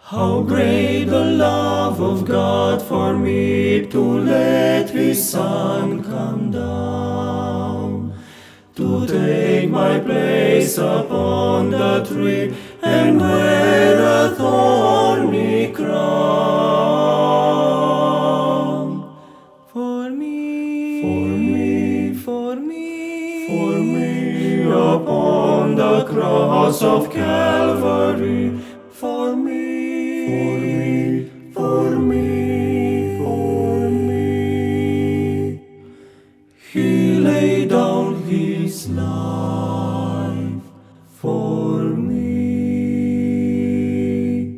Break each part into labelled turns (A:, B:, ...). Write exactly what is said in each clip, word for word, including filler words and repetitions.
A: How great the love of God for me, to let His Son come down, to take my place upon the tree and wear a thorny crown. For me, for me, for me, for me, upon the cross of Calvary, for me, for me, for me, for me. He laid down His life for me.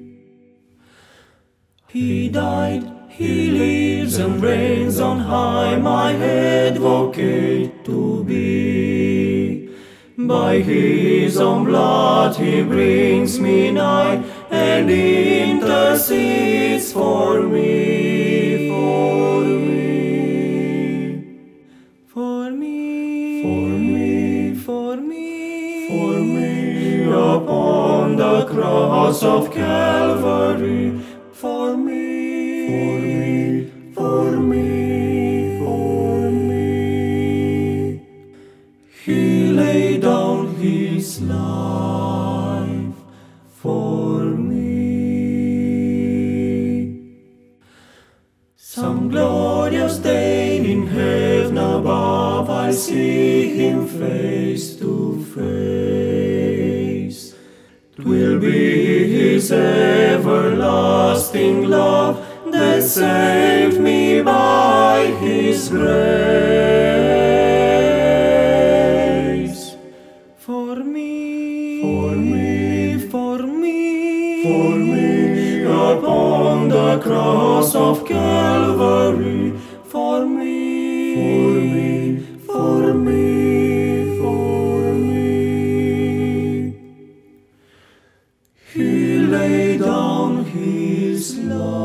A: He died, He lives and reigns on high, my advocate to be. By His own blood He brings me nigh, and intercedes for me, for me, for me, for me, for me, for me, upon the cross of Calvary, for me, for me, for me, for me. He laid down His life for me. Some glorious day in heaven above, I'll see Him face to face. 'Twill be His everlasting love that saved me by His grace. For me, for me, for me, for me, upon the cross of Calvary, for me, for me, for me, for me. He laid down His life.